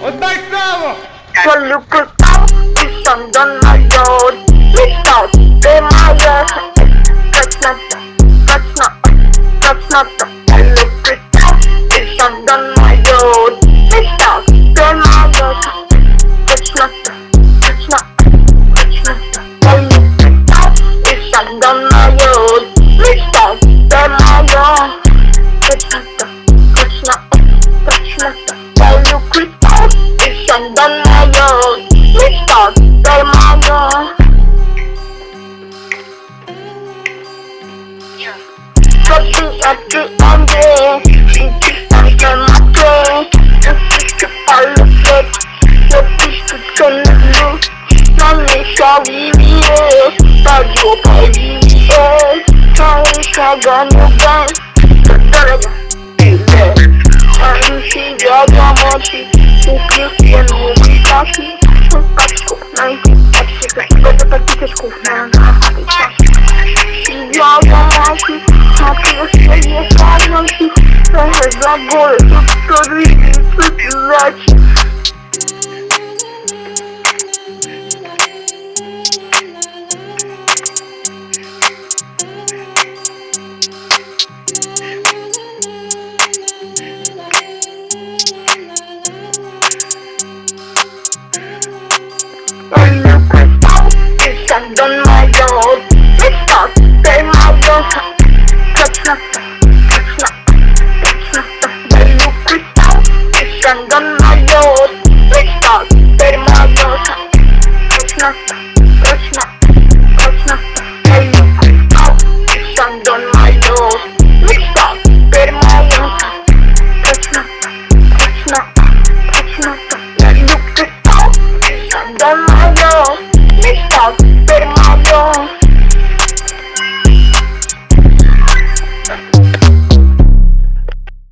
Отдай право! Свалю кристал и сяду на лед. Мечтал, ты моя. Краснота. Свалю кристал и сяду на лед. Мечтал, ты моя. Краснота. Свалю кристал и сяду на лед. Мечтал, ты моя. Краснота. Свалю кристал и сяду на лед. Мечтал, ты моя. Ты Андрей, и ты Матвей. Ты полюбит, я пишу, что люблю. На меня вивие, пойду вивие. Твои шагами дай, дорога, тебе. Они сидят на мочи, укрепи новые кафе. Пачку найти, это подписочку на я мачу, смотрю свои слонки. Заборы, тут тоже пизачи. Свалю кристал и сяду на лед. Мечтал, ты моя. Краснота. Свалю кристал и сяду на лед. Мечтал, ты моя. Краснота. Свалю кристал и сяду на лед. Мечтал, ты моя. Краснота. Свалю кристал и сяду на лед.